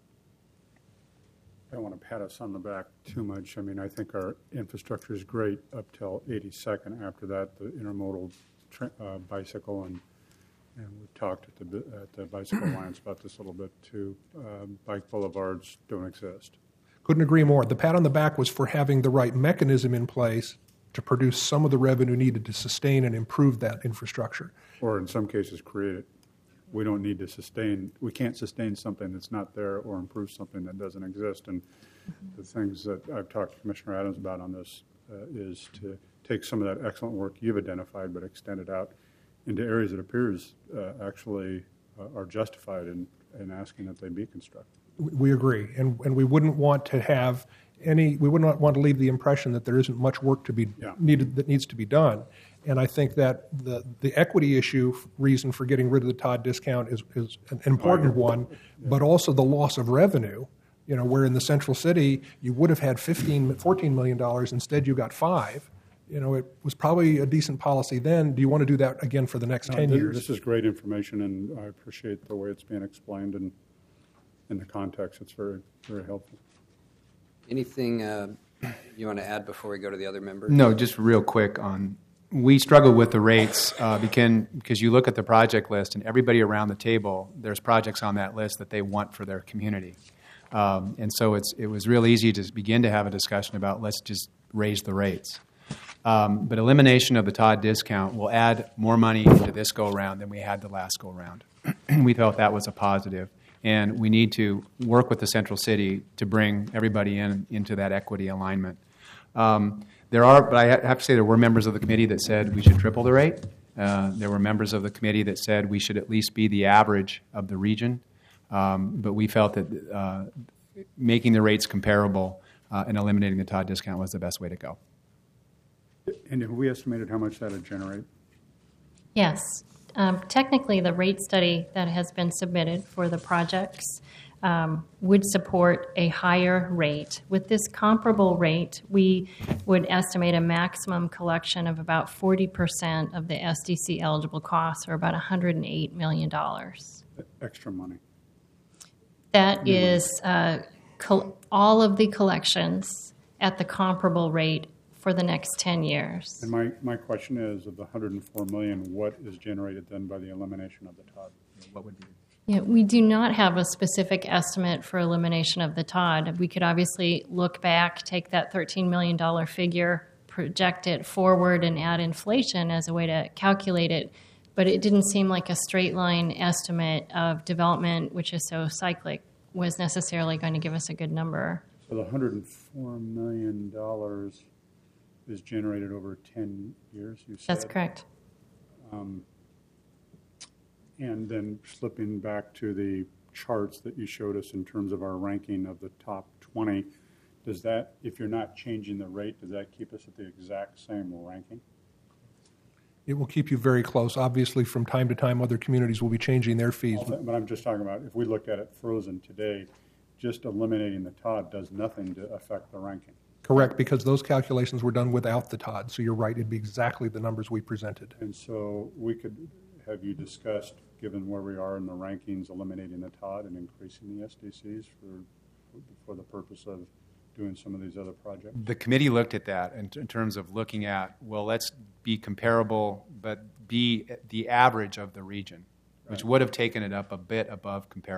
I don't want to pat us on the back too much. I mean, I think our infrastructure is great up till eighty-second. After that, the intermodal tra- uh, bicycle, and and we've talked at the at the Bicycle Alliance about this a little bit too. Um, bike boulevards don't exist. Couldn't agree more. The pat on the back was for having the right mechanism in place to produce some of the revenue needed to sustain and improve that infrastructure. Or in some cases, create it. We don't need to sustain, we can't sustain something that's not there or improve something that doesn't exist. And the things that I've talked to Commissioner Adams about on this uh, is to take some of that excellent work you've identified but extend it out into areas that appears uh, actually uh, are justified in, in asking that they be constructed. We agree, and and we wouldn't want to have any. We would not want to leave the impression that there isn't much work to be yeah. needed that needs to be done. And I think that the the equity issue reason for getting rid of the T O D discount is is an important oh, yeah. one, yeah. but also the loss of revenue. You know, where in the central city you would have had fifteen, fourteen million dollars, instead you got five. You know, it was probably a decent policy then. Do you want to do that again for the next no, ten this, years? This is great information, and I appreciate the way it's being explained and. In the context, it's very, very helpful. Anything uh, you want to add before we go to the other members? No, just real quick on, we struggle with the rates uh, because, because you look at the project list and everybody around the table, there's projects on that list that they want for their community. Um, and so it's it was real easy to begin to have a discussion about let's just raise the rates. Um, but elimination of the T O D discount will add more money into this go-around than we had the last go-around. We felt that was a positive. And we need to work with the central city to bring everybody in into that equity alignment. Um, there are, but I have to say there were members of the committee that said we should triple the rate. Uh, there were members of the committee that said we should at least be the average of the region. Um, but we felt that uh, making the rates comparable uh, and eliminating the T O D discount was the best way to go. And have we estimated how much that would generate? Yes. Um, technically, the rate study that has been submitted for the projects um, would support a higher rate. With this comparable rate, we would estimate a maximum collection of about forty percent of the S D C eligible costs, or about one hundred eight million dollars. Extra money. That is uh, col- all of the collections at the comparable rate for the next ten years. And my, my question is, of the one hundred four million dollars, what is generated then by the elimination of the T O D? What would be? Yeah, we do not have a specific estimate for elimination of the T O D. We could obviously look back, take that thirteen million dollars figure, project it forward, and add inflation as a way to calculate it. But it didn't seem like a straight line estimate of development, which is so cyclic, was necessarily going to give us a good number. So the one hundred four million dollars is generated over ten years, you said? That's correct. Um, and then slipping back to the charts that you showed us in terms of our ranking of the top twenty, does that, if you're not changing the rate, does that keep us at the exact same ranking? It will keep you very close. Obviously, from time to time, other communities will be changing their fees. But I'm just talking about, if we looked at it frozen today, just eliminating the T O D does nothing to affect the ranking. Correct, because those calculations were done without the T O D. So you're right, it'd be exactly the numbers we presented. And so we could, have you discussed, given where we are in the rankings, eliminating the T O D and increasing the S D Cs for for the purpose of doing some of these other projects? The committee looked at that in, in terms of looking at, well, let's be comparable, but be the average of the region, which Right. would have taken it up a bit above comparable.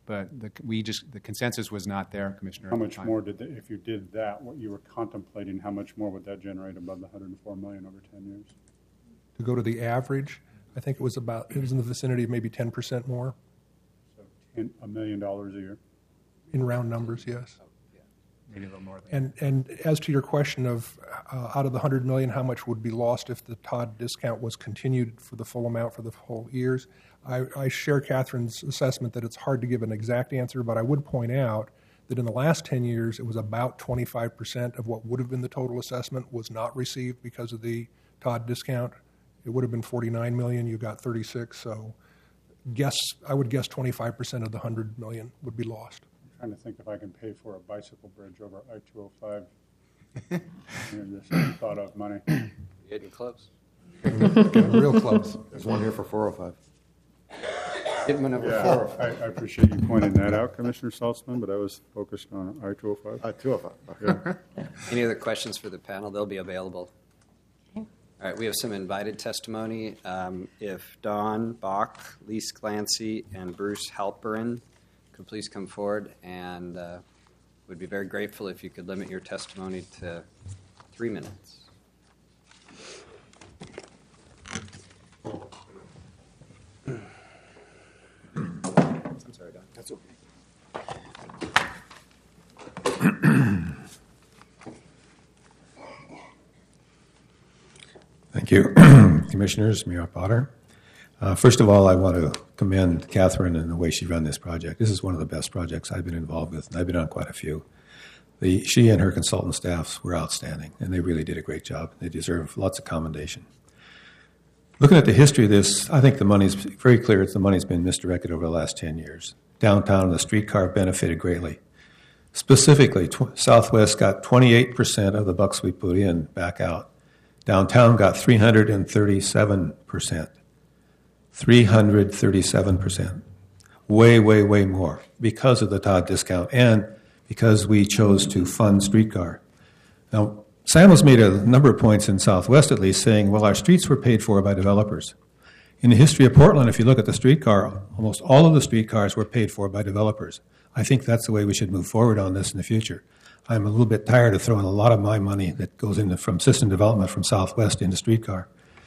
but the, we just the consensus was not there, Commissioner. How at the much time. more did, the, if you did that, what you were contemplating, how much more would that generate above the one hundred four million over ten years? To go to the average, I think it was about, it was in the vicinity of maybe ten percent more, So ten, a million dollars a year. in round numbers, yes. Maybe a little more than And and as to your question of uh, out of the one hundred million dollars, how much would be lost if the Todd discount was continued for the full amount for the whole years, I, I share Catherine's assessment that it's hard to give an exact answer, but I would point out that in the last ten years, it was about twenty-five percent of what would have been the total assessment was not received because of the Todd discount. It would have been forty-nine million dollars, you got thirty-six, so guess I would guess twenty-five percent of the one hundred million dollars would be lost. I'm trying to think if I can pay for a bicycle bridge over I two oh five. You know, just thought of money. Getting close. Getting real close. There's one here for four oh five. Getting one over Yeah, four. I, I appreciate you pointing that out, Commissioner Saltzman, but I was focused on I two oh five. Uh, two oh five. Yeah. Any other questions for the panel? They'll be available. All right, we have some invited testimony. Um, if Don Bach, Lise Clancy, and Bruce Halperin could please come forward, and uh, would be very grateful if you could limit your testimony to three minutes. I'm sorry, Don. That's okay. Thank you, Commissioners, Mayor Potter. Uh, first of all, I want to commend Catherine and the way she ran this project. This is one of the best projects I've been involved with, and I've been on quite a few. The, she and her consultant staffs were outstanding, and they really did a great job. They deserve lots of commendation. Looking at the history of this, I think the money's very clear. It's the money's been misdirected over the last ten years. Downtown, the streetcar benefited greatly. Specifically, tw- Southwest got twenty-eight percent of the bucks we put in back out. Downtown got three hundred thirty-seven percent. three hundred thirty-seven percent. Way, way, way more because of the Todd discount and because we chose to fund streetcar. Now, Sam has made a number of points in Southwest, at least, saying, well, our streets were paid for by developers. In the history of Portland, if you look at the streetcar, almost all of the streetcars were paid for by developers. I think that's the way we should move forward on this in the future. I'm a little bit tired of throwing a lot of my money that goes into from system development from Southwest into streetcar.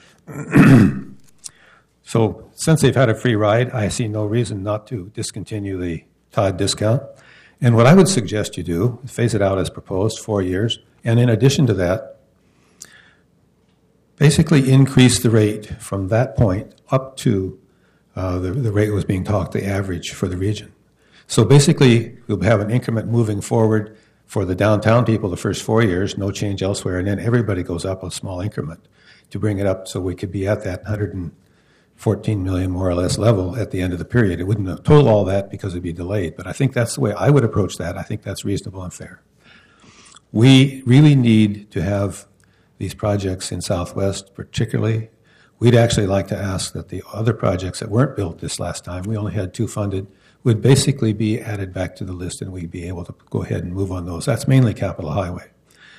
So since they've had a free ride, I see no reason not to discontinue the Todd discount. And what I would suggest you do, phase it out as proposed, four years, and in addition to that, basically increase the rate from that point up to uh, the, the rate that was being talked, the average for the region. So basically, we'll have an increment moving forward for the downtown people the first four years, no change elsewhere, and then everybody goes up a small increment to bring it up so we could be at that one hundred fourteen million more or less level at the end of the period. It wouldn't total all that because it'd be delayed, but I think that's the way I would approach that. I think that's reasonable and fair. We really need to have these projects in Southwest, particularly. We'd actually like to ask that the other projects that weren't built this last time, we only had two funded, would basically be added back to the list and we'd be able to go ahead and move on those. That's mainly Capital Highway.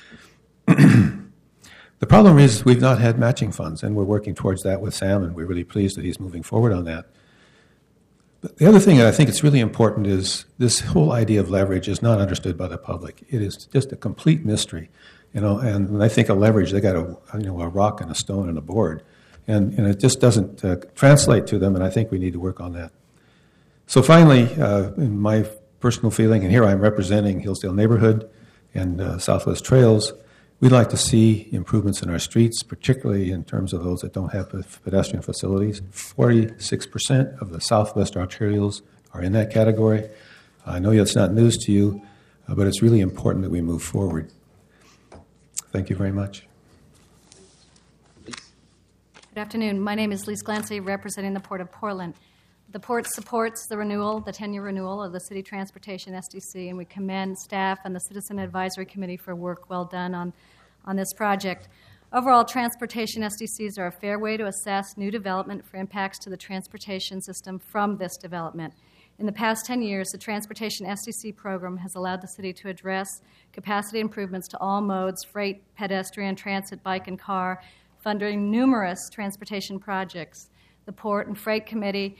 The problem is we've not had matching funds, and we're working towards that with Sam, and we're really pleased that he's moving forward on that. But the other thing that I think is really important is this whole idea of leverage is not understood by the public. It is just a complete mystery. You know, and when I think of leverage, they got a, you know, a rock and a stone and a board, and, and it just doesn't uh, translate to them, and I think we need to work on that. So finally, uh, in my personal feeling, and here I'm representing Hillsdale Neighborhood and uh, Southwest Trails, we'd like to see improvements in our streets, particularly in terms of those that don't have pedestrian facilities. forty-six percent of the Southwest arterials are in that category. I know it's not news to you, uh, but it's really important that we move forward. Thank you very much. Good afternoon. My name is Lise Clancy, representing the Port of Portland. The Port supports the renewal, the ten-year renewal of the City Transportation S D C, and we commend staff and the Citizen Advisory Committee for work well done on, on this project. Overall, transportation S D Cs are a fair way to assess new development for impacts to the transportation system from this development. In the past ten years, the Transportation S D C program has allowed the city to address capacity improvements to all modes, freight, pedestrian, transit, bike, and car, funding numerous transportation projects. The Port and Freight Committee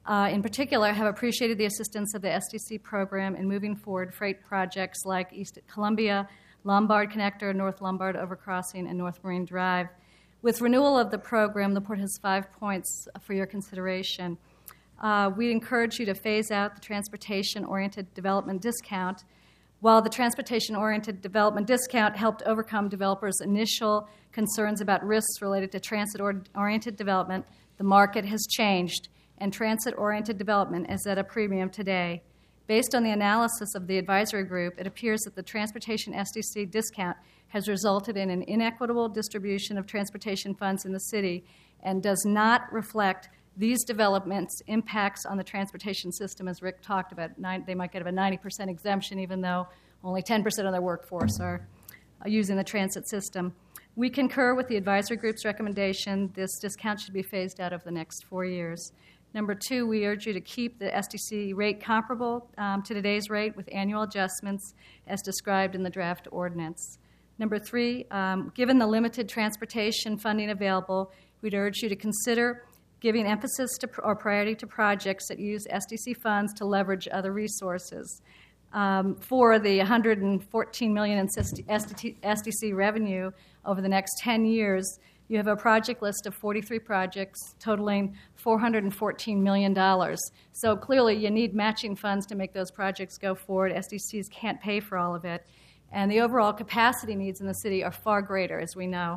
Uh, in particular, have appreciated the assistance of the S D C program in moving forward freight projects like East Columbia, Lombard Connector, North Lombard Overcrossing, and North Marine Drive. With renewal of the program, the Port has five points for your consideration. Uh, we encourage you to phase out the transportation-oriented development discount. While the transportation-oriented development discount helped overcome developers' initial concerns about risks related to transit-oriented development, the market has changed, and transit-oriented development is at a premium today. Based on the analysis of the advisory group, it appears that the transportation S D C discount has resulted in an inequitable distribution of transportation funds in the city and does not reflect these developments' impacts on the transportation system, as Rick talked about. Nine, they might get a ninety percent exemption, even though only ten percent of their workforce are using the transit system. We concur with the advisory group's recommendation. This discount should be phased out over the next four years. Number two, we urge you to keep the S D C rate comparable um, to today's rate with annual adjustments as described in the draft ordinance. Number three, um, given the limited transportation funding available, we'd urge you to consider giving emphasis to or priority to projects that use S D C funds to leverage other resources. Um, for the one hundred fourteen million dollars in S D C revenue over the next ten years, you have a project list of forty-three projects totaling four hundred fourteen million dollars. So clearly you need matching funds to make those projects go forward. S D Cs can't pay for all of it. And the overall capacity needs in the city are far greater, as we know.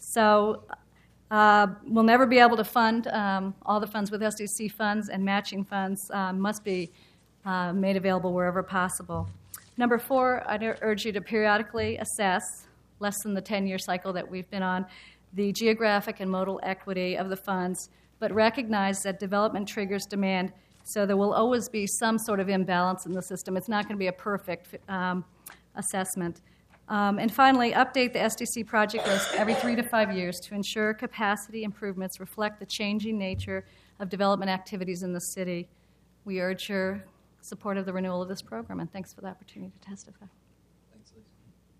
So uh, we'll never be able to fund um, all the funds with S D C funds, and matching funds uh, must be uh, made available wherever possible. Number four, I'd urge you to periodically assess, less than the ten-year cycle that we've been on, the geographic and modal equity of the funds, but recognize that development triggers demand, so there will always be some sort of imbalance in the system. It's not going to be a perfect um, assessment. Um, and finally, update the S D C project list every three to five years to ensure capacity improvements reflect the changing nature of development activities in the city. We urge your support of the renewal of this program, and thanks for the opportunity to testify. Thanks, Lisa.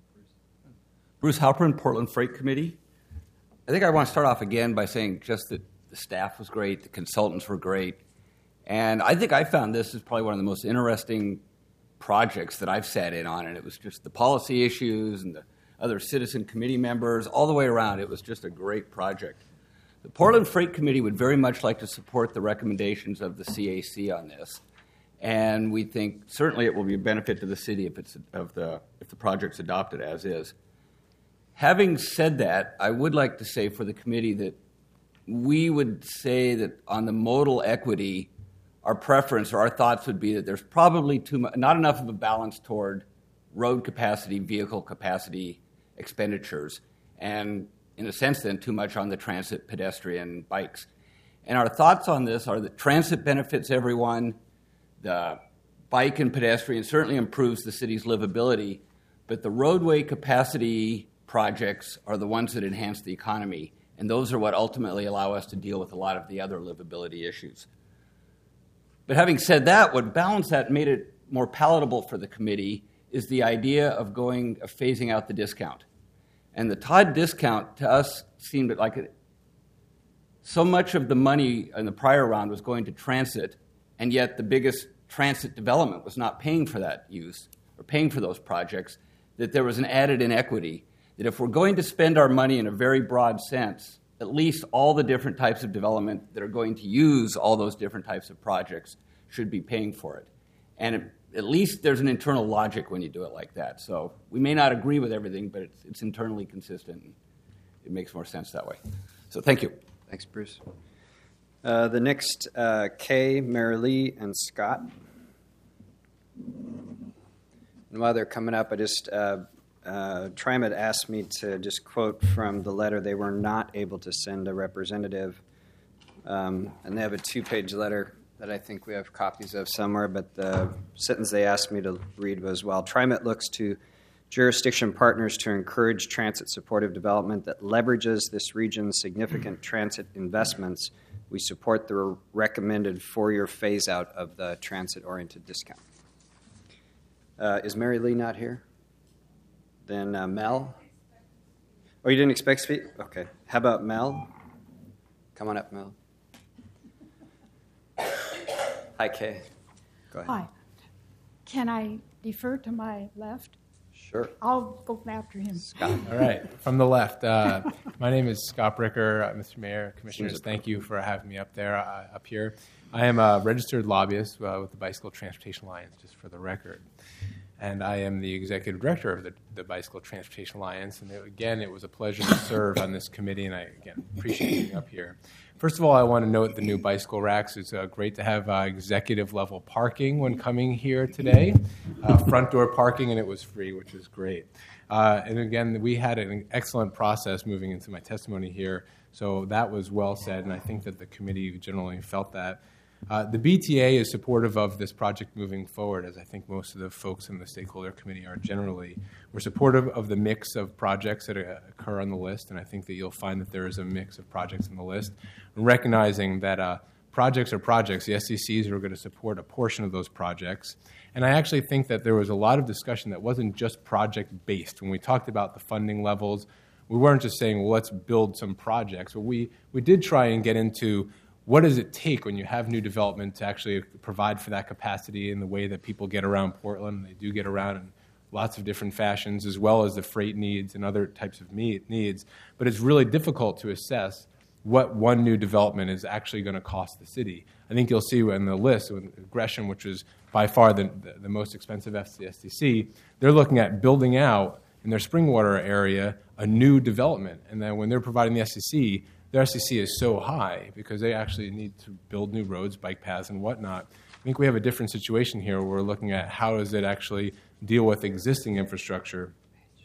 Bruce Halpern, Portland Freight Committee. I think I want to start off again by saying just that the staff was great, the consultants were great, and I think I found this is probably one of the most interesting projects that I've sat in on, and it was just the policy issues and the other citizen committee members, all the way around. It was just a great project. The Portland Freight Committee would very much like to support the recommendations of the C A C on this, and we think certainly it will be a benefit to the city if it's of the if the project's adopted as is. Having said that, I would like to say for the committee that we would say that on the modal equity, our preference or our thoughts would be that there's probably too much, not enough of a balance toward road capacity, vehicle capacity expenditures, and in a sense then too much on the transit, pedestrian, bikes. And our thoughts on this are that transit benefits everyone, the bike and pedestrian certainly improves the city's livability, but the roadway capacity projects are the ones that enhance the economy, and those are what ultimately allow us to deal with a lot of the other livability issues. But having said that, what balanced that and made it more palatable for the committee is the idea of going, of phasing out the discount. And the Todd discount to us seemed like it, so much of the money in the prior round was going to transit, and yet the biggest transit development was not paying for that use or paying for those projects, that there was an added inequity. That if we're going to spend our money in a very broad sense, at least all the different types of development that are going to use all those different types of projects should be paying for it. And it, at least there's an internal logic when you do it like that. So we may not agree with everything, but it's, it's internally consistent. And it makes more sense that way. So thank you. Thanks, Bruce. Uh, the next, uh, Kay, Mary Lee, and Scott. And while they're coming up, I just... Uh, Uh, TriMet asked me to just quote from the letter. They were not able to send a representative, um, and they have a two-page letter that I think we have copies of somewhere, but the sentence they asked me to read was, while TriMet looks to jurisdiction partners to encourage transit-supportive development that leverages this region's significant transit investments, we support the recommended four-year phase-out of the transit-oriented discount. Uh, is Mary Lee not here? Then uh, Mel. Oh, you didn't expect to speak? Okay. How about Mel? Come on up, Mel. Hi, Kay. Go ahead. Hi. Can I defer to my left? Sure. I'll go after him. Scott. All right, from the left. Uh, my name is Scott Bricker. Uh, Mister Mayor, Commissioners, thank you for having me up there, uh, up here. I am a registered lobbyist uh, with the Bicycle Transportation Alliance, just for the record. And I am the executive director of the, the Bicycle Transportation Alliance. And it, again, it was a pleasure to serve on this committee, and I, again, appreciate being up here. First of all, I want to note the new bicycle racks. It's uh, great to have uh, executive-level parking when coming here today, uh, front door parking, and it was free, which is great. Uh, and again, we had an excellent process moving into my testimony here, so that was well said, and I think that the committee generally felt that. Uh, the B T A is supportive of this project moving forward, as I think most of the folks in the stakeholder committee are generally. We're supportive of the mix of projects that uh, occur on the list, and I think that you'll find that there is a mix of projects on the list, recognizing that uh, projects are projects. The S C Cs are going to support a portion of those projects. And I actually think that there was a lot of discussion that wasn't just project-based. When we talked about the funding levels, we weren't just saying, well, let's build some projects. But we, we did try and get into what does it take when you have new development to actually provide for that capacity in the way that people get around Portland. They do get around in lots of different fashions, as well as the freight needs and other types of needs. But it's really difficult to assess what one new development is actually going to cost the city. I think you'll see in the list, Gresham, which is by far the, the most expensive S D C, they're looking at building out in their Springwater area a new development. And then when they're providing the S D C, their S D C is so high because they actually need to build new roads, bike paths, and whatnot. I think we have a different situation here where we're looking at how does it actually deal with existing infrastructure.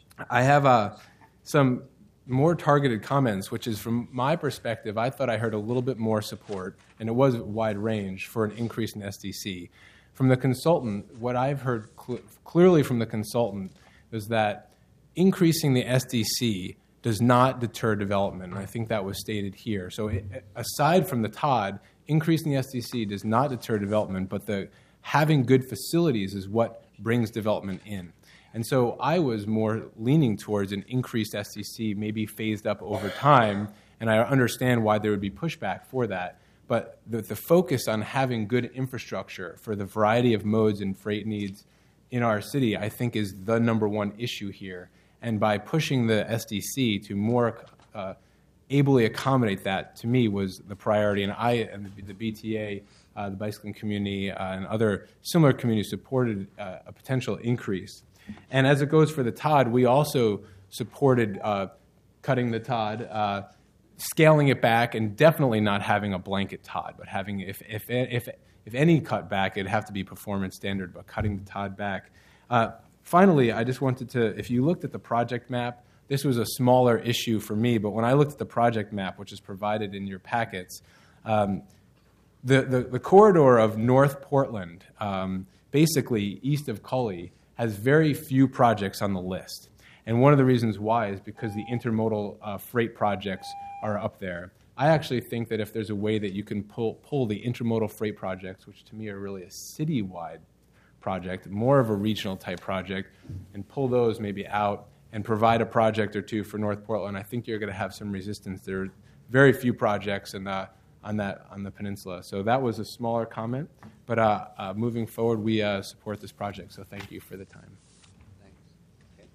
I have uh, some more targeted comments, which is from my perspective, I thought I heard a little bit more support, and it was a wide range for an increase in S D C. From the consultant, what I've heard cl- clearly from the consultant is that increasing the S D C does not deter development, and I think that was stated here. So it, aside from the T O D, increasing the S D C does not deter development, but the having good facilities is what brings development in. And so I was more leaning towards an increased S D C, maybe phased up over time, and I understand why there would be pushback for that. But the, the focus on having good infrastructure for the variety of modes and freight needs in our city, I think, is the number one issue here. And by pushing the S D C to more uh, ably accommodate that, to me, was the priority. And I and the, the B T A, uh, the bicycling community, uh, and other similar communities supported uh, a potential increase. And as it goes for the T O D, we also supported uh, cutting the T O D, uh, scaling it back, and definitely not having a blanket T O D, but having, if if if if any cut back, it'd have to be performance standard, but cutting the T O D back. Uh, finally, I just wanted to, if you looked at the project map, this was a smaller issue for me, but when I looked at the project map, which is provided in your packets, um, the, the, the corridor of North Portland, um, basically east of Cully, has very few projects on the list. And one of the reasons why is because the intermodal uh, freight projects are up there. I actually think that if there's a way that you can pull, pull the intermodal freight projects, which to me are really a citywide project, more of a regional type project, and pull those maybe out and provide a project or two for North Portland, I think you're going to have some resistance. There are very few projects in the, on that on the peninsula. So that was a smaller comment. But uh, uh, moving forward, we uh, support this project. So thank you for the time. Thanks. Okay.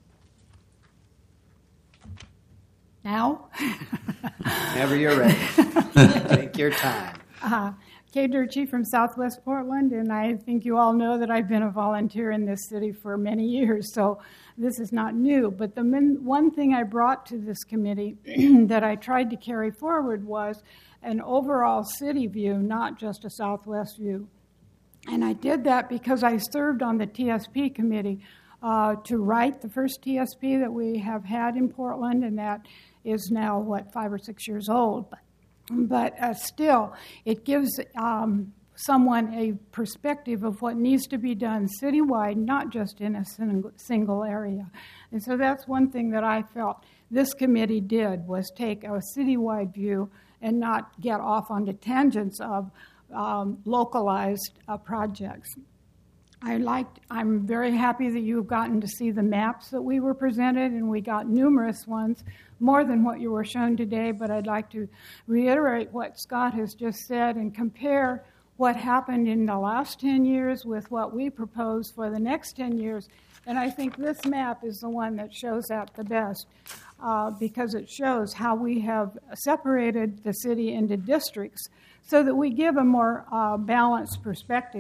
Now? Whenever you're ready. Take your time. Uh, Kay Durchie from Southwest Portland, and I think you all know that I've been a volunteer in this city for many years, so this is not new. But the min- one thing I brought to this committee that I tried to carry forward was an overall city view, not just a Southwest view. And I did that because I served on the T S P committee uh, to write the first T S P that we have had in Portland, and that is now, what, five or six years old. But But uh, still, it gives um, someone a perspective of what needs to be done citywide, not just in a single, single area. And so that's one thing that I felt this committee did, was take a citywide view and not get off onto tangents of um, localized uh, projects. I liked, I'm very happy that you've gotten to see the maps that we were presented, and we got numerous ones, more than what you were shown today, but I'd like to reiterate what Scott has just said and compare what happened in the last ten years with what we propose for the next ten years. And I think this map is the one that shows that the best, uh, because it shows how we have separated the city into districts so that we give a more uh, balanced perspective.